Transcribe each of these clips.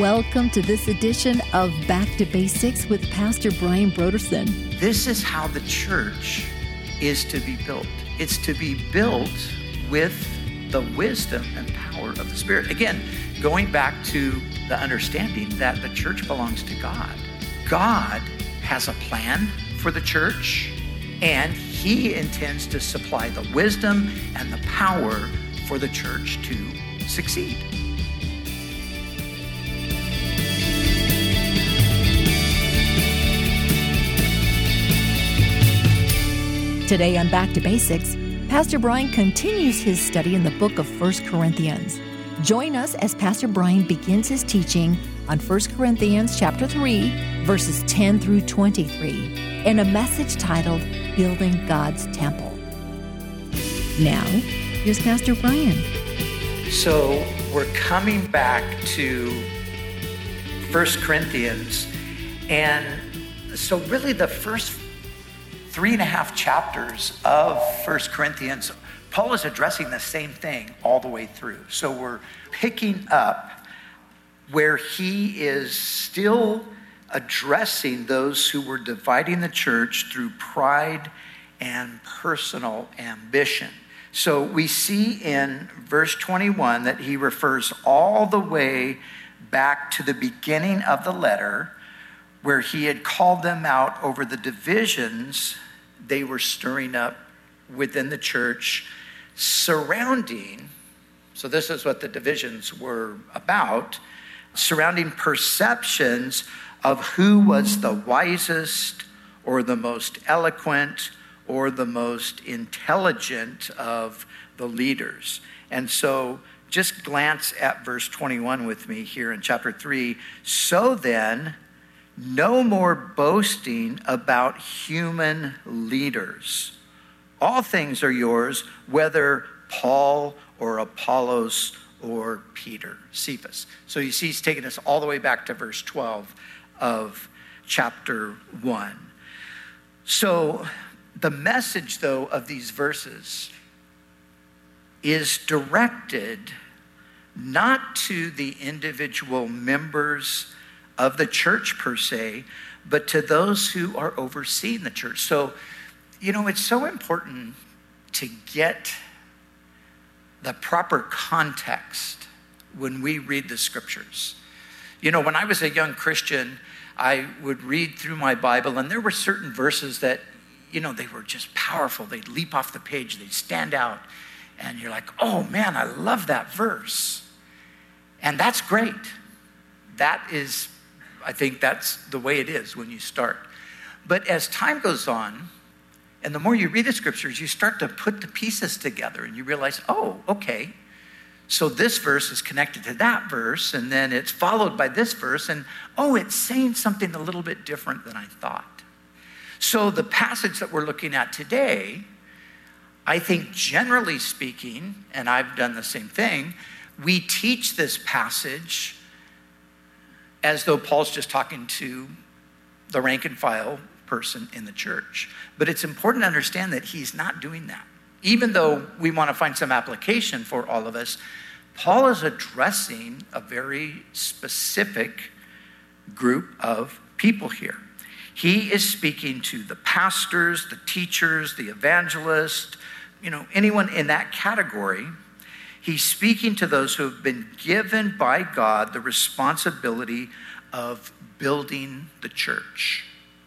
Welcome to this edition of Back to Basics with Pastor Brian Brodersen. This is how the church is to be built. It's to be built with the wisdom and power of the Spirit. Again, going back to the understanding that the church belongs to God. God has a plan for the church, and He intends to supply the wisdom and the power for the church to succeed. Today on Back to Basics, Pastor Brian continues his study in the book of 1 Corinthians. Join us as Pastor Brian begins his teaching on 1 Corinthians chapter 3, verses 10 through 23, in a message titled, Building God's Temple. Now, here's Pastor Brian. So we're coming back to 1 Corinthians, and so really the first 3.5 chapters of 1 Corinthians, Paul is addressing the same thing all the way through. So we're picking up where he is still addressing those who were dividing the church through pride and personal ambition. So we see in verse 21 that he refers all the way back to the beginning of the letter, where he had called them out over the divisions they were stirring up within the church surrounding, so this is what the divisions were about, surrounding perceptions of who was the wisest or the most eloquent or the most intelligent of the leaders. And so just glance at verse 21 with me here in chapter 3. So then, no more boasting about human leaders. All things are yours, whether Paul or Apollos or Peter, Cephas. So you see he's taking us all the way back to verse 12 of chapter 1. So the message, though, of these verses is directed not to the individual members of the church per se, but to those who are overseeing the church. So, it's so important to get the proper context when we read the scriptures. When I was a young Christian, I would read through my Bible, and there were certain verses that, they were just powerful. They'd leap off the page, they'd stand out, and you're like, oh man, I love that verse. And that's great. I think that's the way it is when you start. But as time goes on, and the more you read the scriptures, you start to put the pieces together and you realize, oh, okay, so this verse is connected to that verse, and then it's followed by this verse, and it's saying something a little bit different than I thought. So the passage that we're looking at today, I think generally speaking, and I've done the same thing, we teach this passage as though Paul's just talking to the rank and file person in the church. But it's important to understand that he's not doing that. Even though we want to find some application for all of us, Paul is addressing a very specific group of people here. He is speaking to the pastors, the teachers, the evangelists, anyone in that category. He's speaking to those who have been given by God the responsibility of building the church.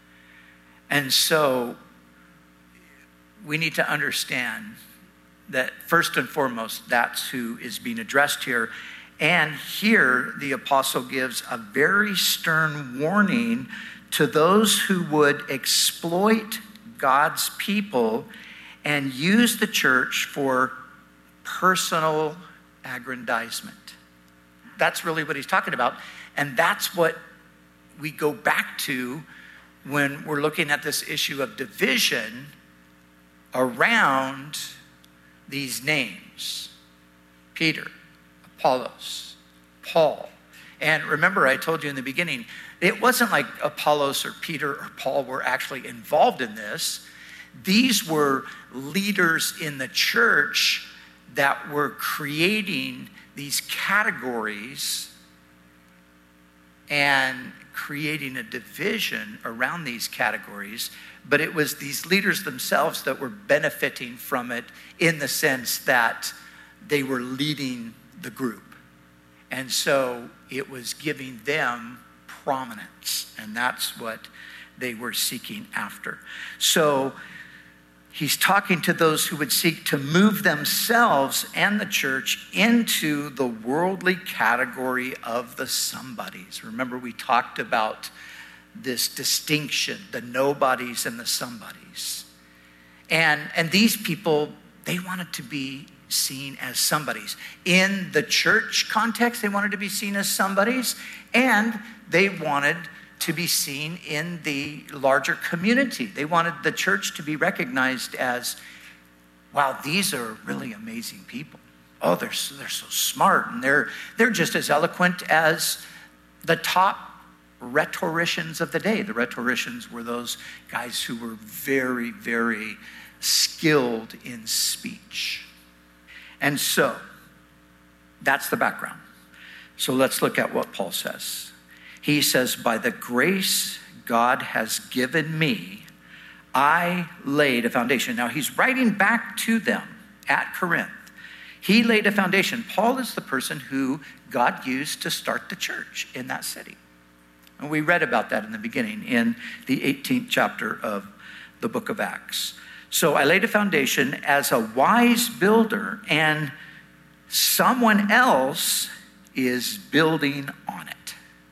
And so we need to understand that first and foremost, that's who is being addressed here. And here the apostle gives a very stern warning to those who would exploit God's people and use the church for personal aggrandizement. That's really what he's talking about. And that's what we go back to when we're looking at this issue of division around these names: Peter, Apollos, Paul. And remember, I told you in the beginning, it wasn't like Apollos or Peter or Paul were actually involved in this. These were leaders in the church that were creating these categories and creating a division around these categories, but it was these leaders themselves that were benefiting from it in the sense that they were leading the group. And so it was giving them prominence, and that's what they were seeking after. So he's talking to those who would seek to move themselves and the church into the worldly category of the somebodies. Remember, we talked about this distinction, the nobodies and the somebodies. And these people, they wanted to be seen as somebodies. In the church context, they wanted to be seen as somebodies, and they wanted to be seen in the larger community. They wanted the church to be recognized as, wow, these are really amazing people. Oh, they're so smart, and they're just as eloquent as the top rhetoricians of the day. The rhetoricians were those guys who were very, very skilled in speech. And so, that's the background. So let's look at what Paul says. He says, by the grace God has given me, I laid a foundation. Now he's writing back to them at Corinth. He laid a foundation. Paul is the person who God used to start the church in that city. And we read about that in the beginning in the 18th chapter of the book of Acts. So I laid a foundation as a wise builder, and someone else is building on it.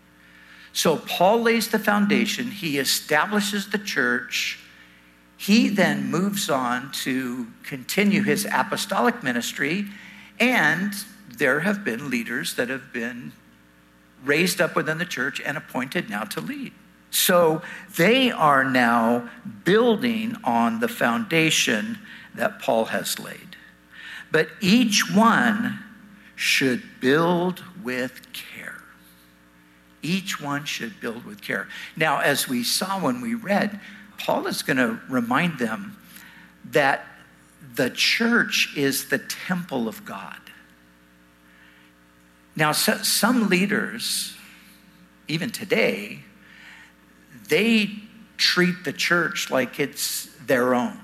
So Paul lays the foundation. He establishes the church. He then moves on to continue his apostolic ministry, and there have been leaders that have been raised up within the church and appointed now to lead. So they are now building on the foundation that Paul has laid. But each one should build with care. Each one should build with care. Now, as we saw when we read, Paul is going to remind them that the church is the temple of God. Now, some leaders, even today, they treat the church like it's their own.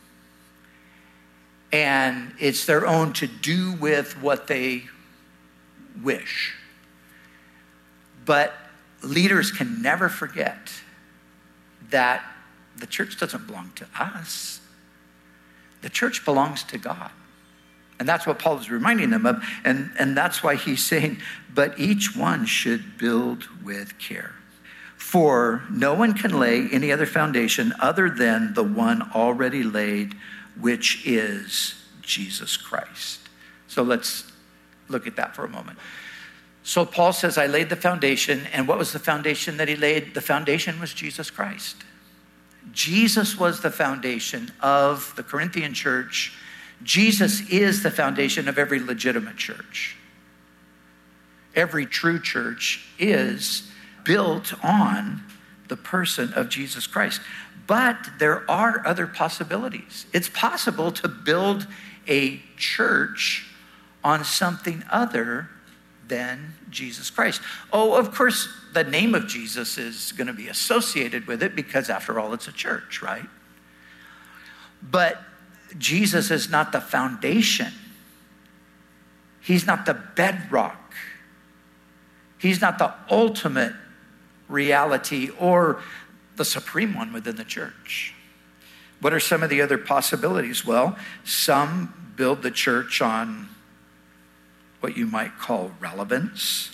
And it's their own to do with what they wish. But leaders can never forget that the church doesn't belong to us. The church belongs to God. And that's what Paul is reminding them of. And that's why he's saying, but each one should build with care. For no one can lay any other foundation other than the one already laid, which is Jesus Christ. So let's look at that for a moment. So Paul says, I laid the foundation. And what was the foundation that he laid? The foundation was Jesus Christ. Jesus was the foundation of the Corinthian church. Jesus is the foundation of every legitimate church. Every true church is built on the person of Jesus Christ. But there are other possibilities. It's possible to build a church on something other than Jesus Christ. Oh, of course, the name of Jesus is going to be associated with it because, after all, it's a church, right? But Jesus is not the foundation. He's not the bedrock. He's not the ultimate reality or the supreme one within the church. What are some of the other possibilities? Well, some build the church on what you might call relevance.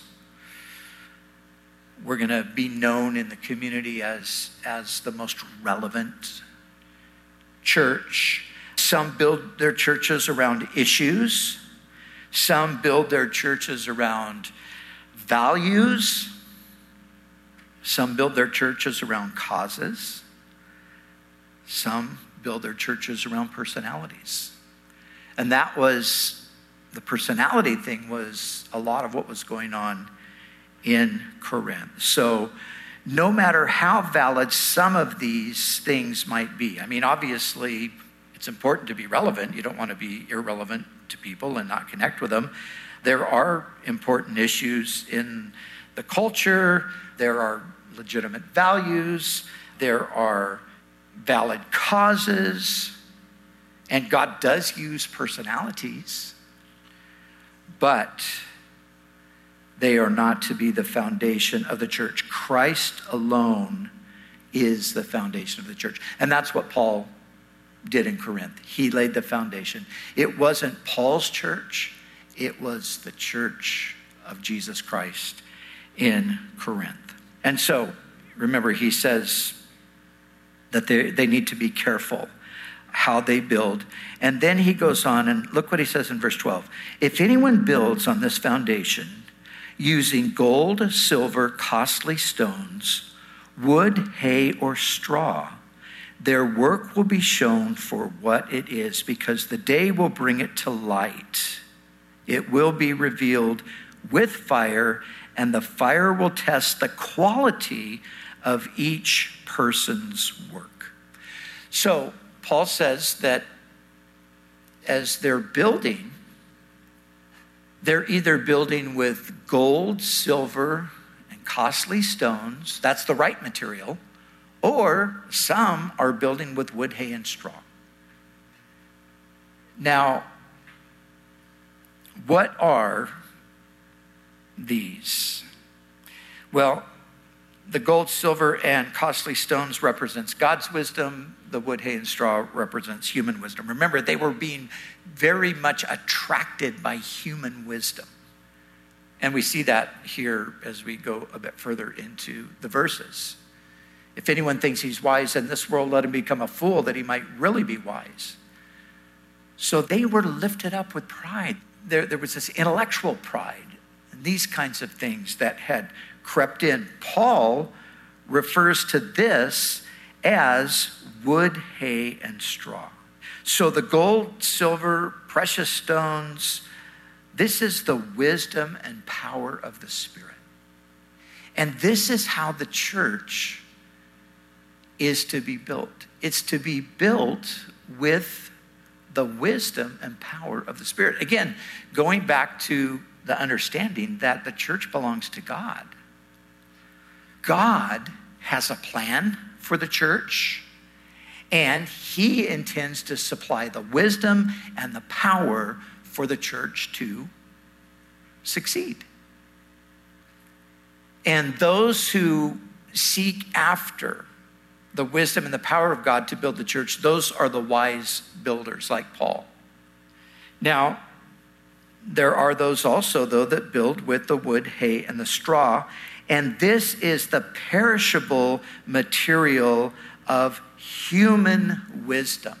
We're going to be known in the community as the most relevant church. Some build their churches around issues. Some build their churches around values. Some build their churches around causes. Some build their churches around personalities. And that was, the personality thing was a lot of what was going on in Corinth. So no matter how valid some of these things might be, I mean, obviously, it's important to be relevant. You don't want to be irrelevant to people and not connect with them. There are important issues in the culture, there are legitimate values, there are valid causes, and God does use personalities, but they are not to be the foundation of the church. Christ alone is the foundation of the church. And that's what Paul did in Corinth. He laid the foundation. It wasn't Paul's church, it was the church of Jesus Christ in Corinth. And so, remember, he says that they need to be careful how they build. And then he goes on, and look what he says in verse 12. If anyone builds on this foundation using gold, silver, costly stones, wood, hay, or straw, their work will be shown for what it is, because the day will bring it to light. It will be revealed with fire, and the fire will test the quality of each person's work. So Paul says that as they're building, they're either building with gold, silver, and costly stones. That's the right material. Or some are building with wood, hay, and straw. Now, what are these? Well, the gold, silver, and costly stones represents God's wisdom. The wood, hay, and straw represents human wisdom. Remember, they were being very much attracted by human wisdom. And we see that here as we go a bit further into the verses. If anyone thinks he's wise in this world, let him become a fool that he might really be wise. So they were lifted up with pride. There was this intellectual pride and these kinds of things that had crept in. Paul refers to this as wood, hay, and straw. So the gold, silver, precious stones, this is the wisdom and power of the Spirit. And this is how the church is to be built. It's to be built with the wisdom and power of the Spirit. Again, going back to the understanding that the church belongs to God. God has a plan for the church, and he intends to supply the wisdom and the power for the church to succeed. And those who seek after the wisdom and the power of God to build the church, those are the wise builders like Paul. Now, there are those also, though, that build with the wood, hay, and the straw. And this is the perishable material of human wisdom.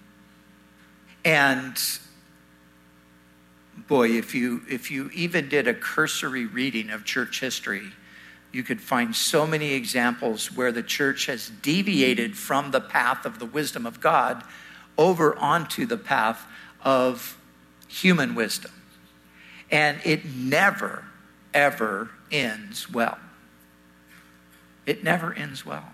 And boy, if you even did a cursory reading of church history, you could find so many examples where the church has deviated from the path of the wisdom of God over onto the path of human wisdom. And it never, ever ends well. It never ends well.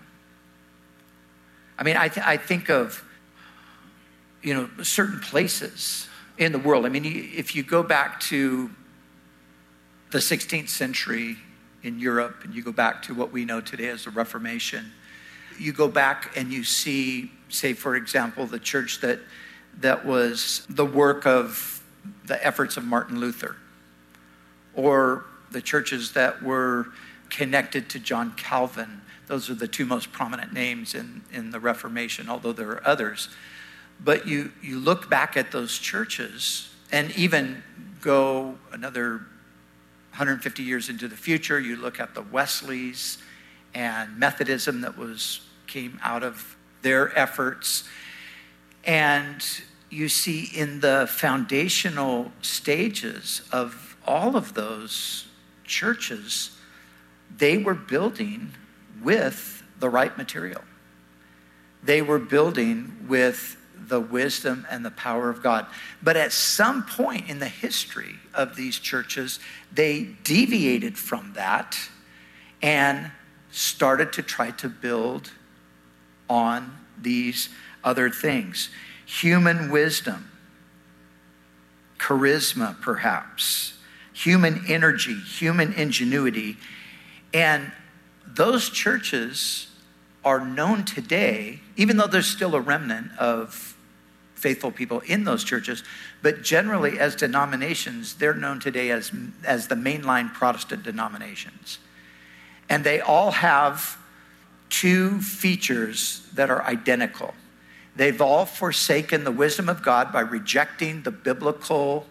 I mean, I think of, certain places in the world. I mean, if you go back to the 16th century in Europe, and you go back to what we know today as the Reformation, you go back and you see, say, for example, the church that was the work of the efforts of Martin Luther, or the churches that were connected to John Calvin. Those are the two most prominent names in the Reformation, although there are others. But you look back at those churches, and even go another 150 years into the future, you look at the Wesleys and Methodism that came out of their efforts. And you see in the foundational stages of all of those churches, they were building with the right material. They were building with the wisdom and the power of God. But at some point in the history of these churches, they deviated from that and started to try to build on these other things. Human wisdom, charisma perhaps, human energy, human ingenuity, And those churches are known today, even though there's still a remnant of faithful people in those churches, but generally as denominations, they're known today as the mainline Protestant denominations. And they all have two features that are identical. They've all forsaken the wisdom of God by rejecting the biblical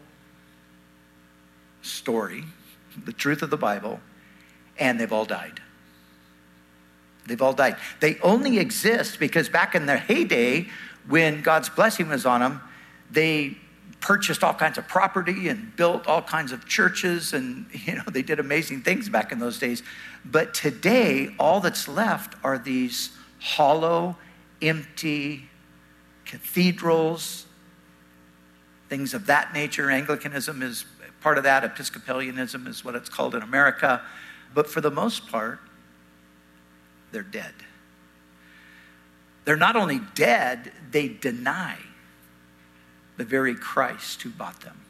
story, the truth of the Bible, and they've all died. They've all died. They only exist because back in their heyday, when God's blessing was on them, they purchased all kinds of property and built all kinds of churches, and they did amazing things back in those days. But today, all that's left are these hollow, empty cathedrals, things of that nature. Anglicanism is part of that. Episcopalianism is what it's called in America. But for the most part, they're dead. They're not only dead, they deny the very Christ who bought them.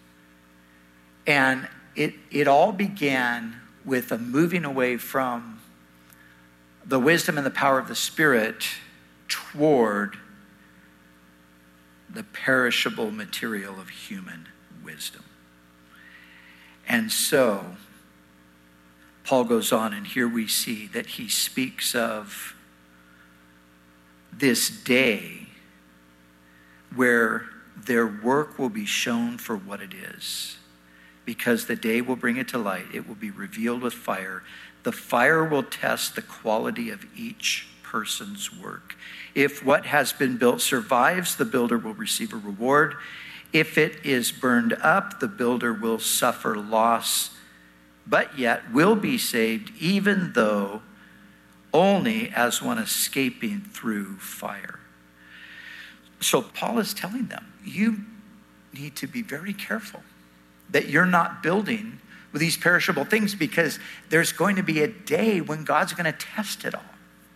And it all began with a moving away from the wisdom and the power of the Spirit toward the perishable material of human wisdom. And so, Paul goes on, and here we see that he speaks of this day where their work will be shown for what it is, because the day will bring it to light. It will be revealed with fire. The fire will test the quality of each person's work. If what has been built survives, the builder will receive a reward. If it is burned up, the builder will suffer loss, but yet will be saved, even though only as one escaping through fire. So Paul is telling them, you need to be very careful that you're not building with these perishable things, because there's going to be a day when God's going to test it all.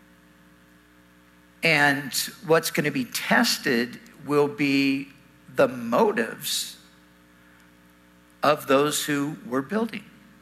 And what's going to be tested will be the motives of those who were building.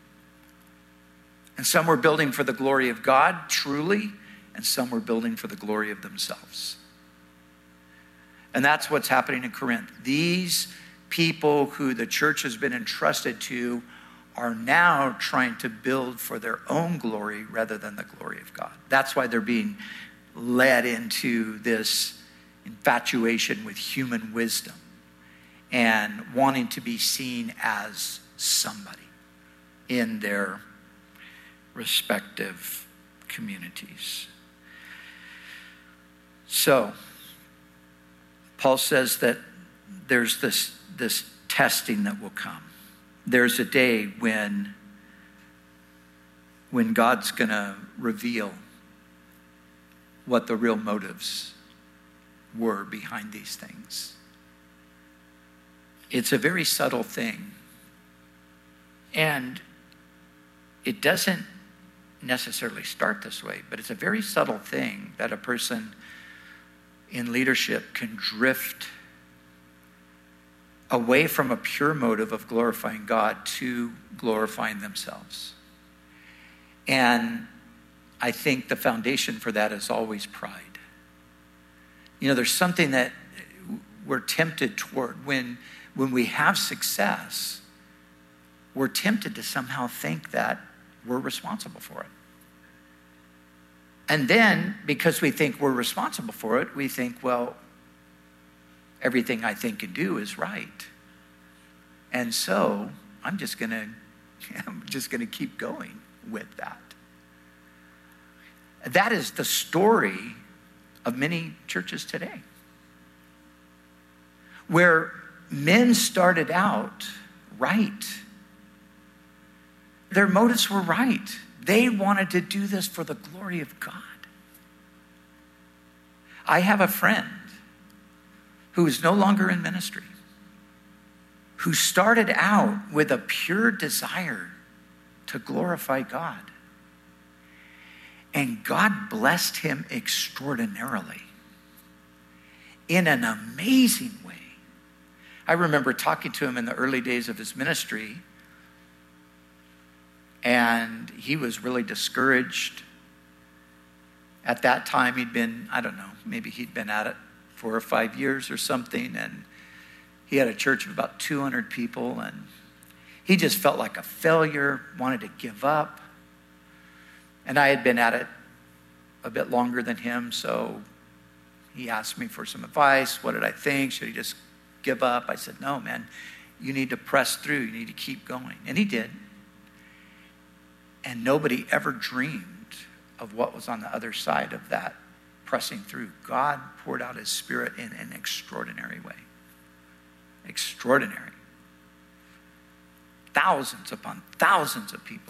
And some were building for the glory of God, truly, and some were building for the glory of themselves. And that's what's happening in Corinth. These people who the church has been entrusted to are now trying to build for their own glory rather than the glory of God. That's why they're being led into this infatuation with human wisdom and wanting to be seen as somebody in their respective communities. So, Paul says that there's this testing that will come. There's a day when God's going to reveal what the real motives were behind these things. It's a very subtle thing. And it doesn't necessarily start this way, but it's a very subtle thing that a person in leadership can drift away from a pure motive of glorifying God to glorifying themselves. And I think the foundation for that is always pride. There's something that we're tempted toward when we have success. We're tempted to somehow think that we're responsible for it. And then, because we think we're responsible for it, we think, well, everything I think and do is right. And so I'm just gonna keep going with that. That is the story of many churches today, where men started out right. Their motives were right. They wanted to do this for the glory of God. I have a friend who is no longer in ministry, who started out with a pure desire to glorify God. And God blessed him extraordinarily in an amazing way. I remember talking to him in the early days of his ministry, And he was really discouraged. At that time, he'd been, I don't know, maybe he'd been at it 4 or 5 years or something. And he had a church of about 200 people. And he just felt like a failure, wanted to give up. And I had been at it a bit longer than him, so he asked me for some advice. What did I think? Should he just give up? I said, no, man, you need to press through. You need to keep going. And he did. And nobody ever dreamed of what was on the other side of that pressing through. God poured out his Spirit in an extraordinary way. Extraordinary. Thousands upon thousands of people.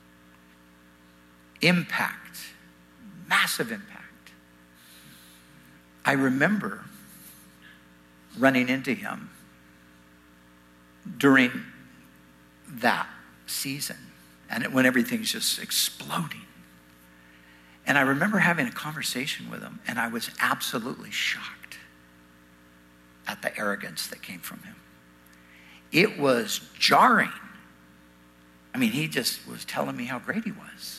Impact. Massive impact. I remember running into him during that season and when everything's just exploding. And I remember having a conversation with him, and I was absolutely shocked at the arrogance that came from him. It was jarring. I mean, he just was telling me how great he was.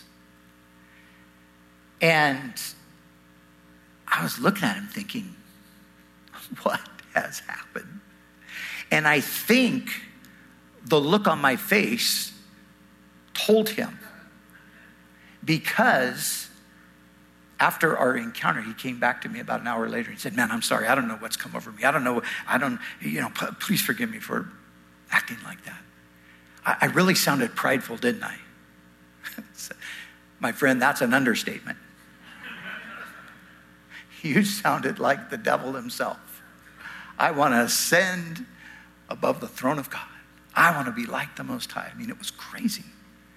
And I was looking at him thinking, what has happened? And I think the look on my face told him, because after our encounter, he came back to me about an hour later and said, man, I'm sorry. I don't know what's come over me. Please forgive me for acting like that. I really sounded prideful, didn't I? My friend, that's an understatement. You sounded like the devil himself. I want to ascend above the throne of God. I want to be like the Most High. I mean, it was crazy.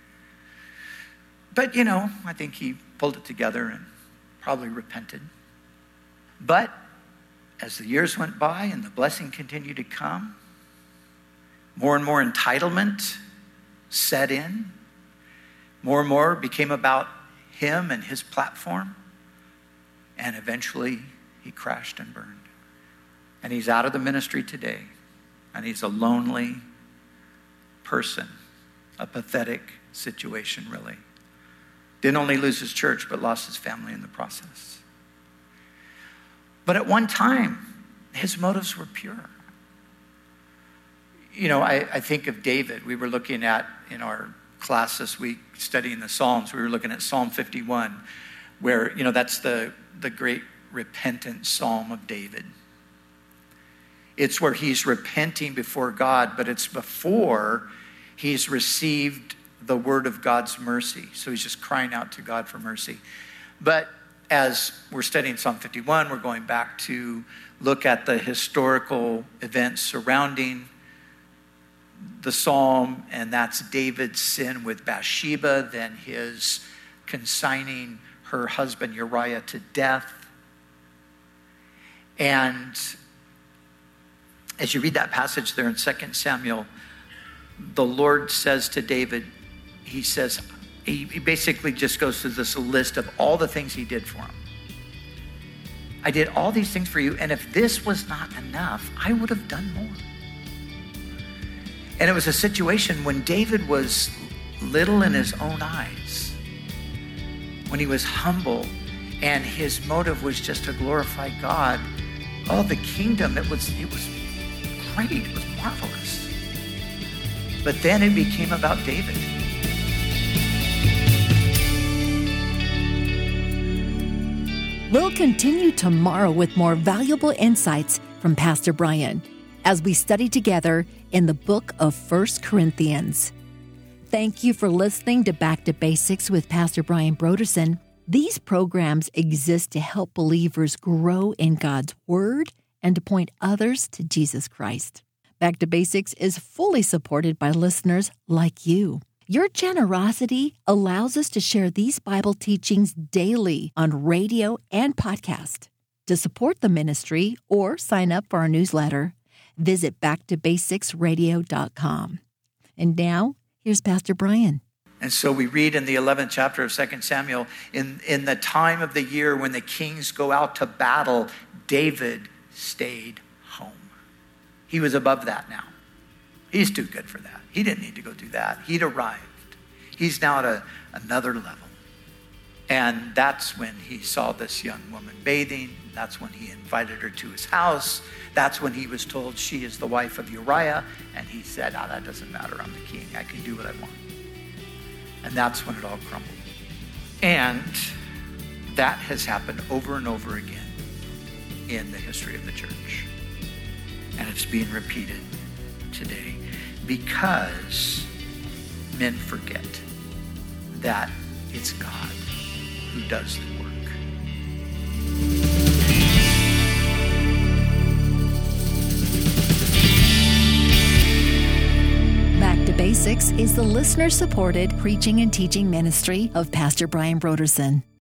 But, I think he pulled it together and probably repented. But as the years went by and the blessing continued to come, more and more entitlement set in. More and more became about him and his platform. And eventually he crashed and burned. And he's out of the ministry today. And he's a lonely person. A pathetic situation, really. Didn't only lose his church, but lost his family in the process. But at one time, his motives were pure. I think of David. We were looking at, in our class this week, studying the Psalms, we were looking at Psalm 51, where, that's the great repentant Psalm of David. It's where he's repenting before God, but it's before he's received the word of God's mercy. So he's just crying out to God for mercy. But as we're studying Psalm 51, we're going back to look at the historical events surrounding the psalm, and that's David's sin with Bathsheba, then his consigning her husband Uriah to death. And as you read that passage there in 2 Samuel, the Lord says to David, he basically just goes through this list of all the things he did for him. I did all these things for you, and if this was not enough, I would have done more. And it was a situation when David was little in his own eyes, when he was humble, and his motive was just to glorify God. Oh, the kingdom, it was great, it was marvelous. But then it became about David. We'll continue tomorrow with more valuable insights from Pastor Brian as we study together in the book of 1 Corinthians. Thank you for listening to Back to Basics with Pastor Brian Brodersen. These programs exist to help believers grow in God's Word and to point others to Jesus Christ. Back to Basics is fully supported by listeners like you. Your generosity allows us to share these Bible teachings daily on radio and podcast. To support the ministry or sign up for our newsletter, visit backtobasicsradio.com. And now, here's Pastor Brian. And so we read in the 11th chapter of 2 Samuel, in the time of the year when the kings go out to battle, David stayed home. He was above that now. He's too good for that. He didn't need to go do that. He'd arrived. He's now at another level. And that's when he saw this young woman bathing. That's when he invited her to his house. That's when he was told she is the wife of Uriah. And he said, that doesn't matter. I'm the king. I can do what I want. And that's when it all crumbled. And that has happened over and over again in the history of the church. And it's being repeated today because men forget that it's God who does the work. Back to Basics is the listener-supported preaching and teaching ministry of Pastor Brian Brodersen.